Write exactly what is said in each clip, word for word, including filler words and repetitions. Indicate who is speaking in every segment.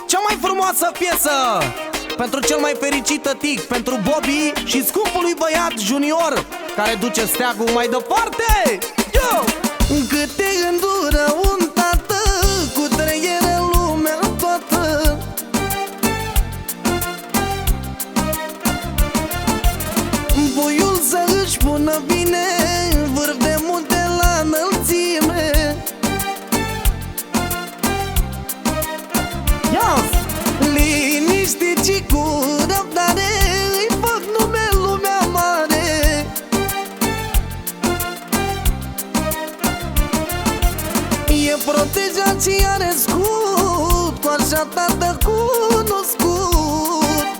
Speaker 1: Cea mai frumoasă piesă pentru cel mai fericit tătic, pentru Bobby și scumpul lui băiat Junior, care duce steagul mai departe. Yo! Cât te îndură un tată cu trăiere în lumea toată, voiul să își pună bine vârf de munte la înălțime. Yes! Liniște și cu răbdare îi fac nume lumea mare. E protejat și are scut, cu așa tată cunoscut.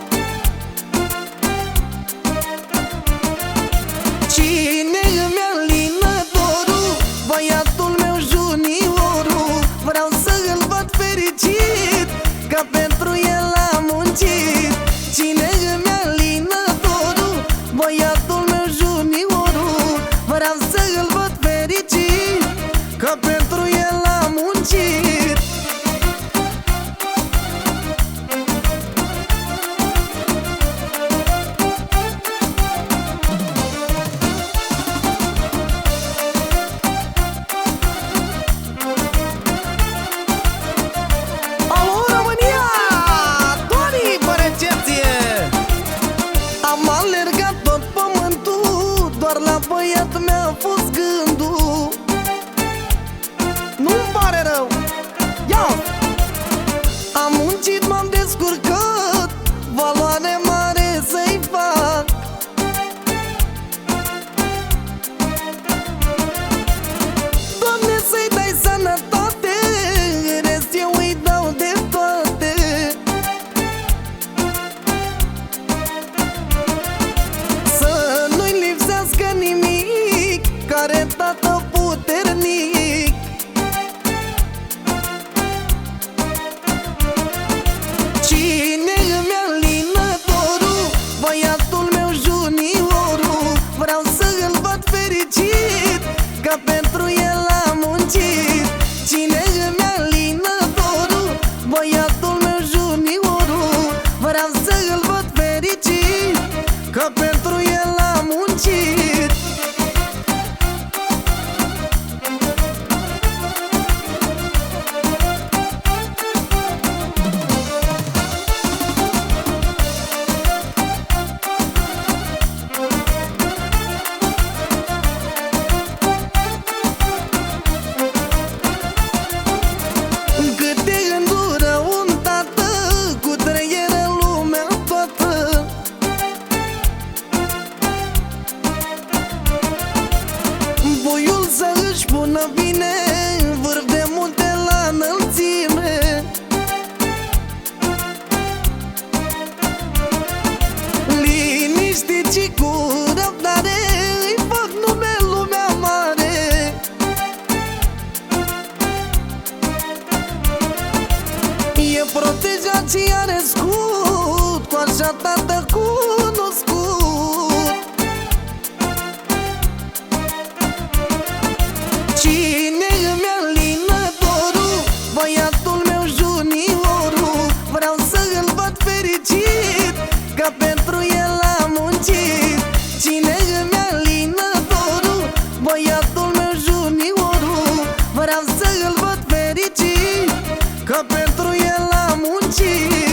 Speaker 1: Cine îmi alină dorul, băiatul meu Juniorul, vreau să îl văd fericit, că pentru el am muncit. Cine îmi alină dorul, băiatul meu Juniorul, vreau să îl văd fericit, că pentru el am muncit. La băiat mi-a fost gândul, nu-mi pare rău. Ia! Am muncit, m-am descurcat, valoare mare să-i fac. Doamne, să-i dai sănătate, rest eu îi dau de toate. Să nu-i lipsească nimic, care tată puternic. Cine îmi alină dorul, băiatul meu Juniorul, vreau să îl văd fericit, că pentru el am muncit. Cine îmi alină dorul, băiatul meu Juniorul, vreau să îl văd fericit, că pentru el am muncit. Cât te îndură un tată cu trăiere în lumea toată, voiul să își pună bine vârf de munte la înălțime. Liniște și cu răbdare îi fac nume lumea mare. E protejat și are scut, cu așa tată cunoscut. Cine îmi alină dorul, băiatul meu Juniorul, vreau să îl văd fericit, că pentru el am muncit. Cine îmi alină dorul, băiatul meu Juniorul, vreau să îl văd fericit, că pentru el am muncit.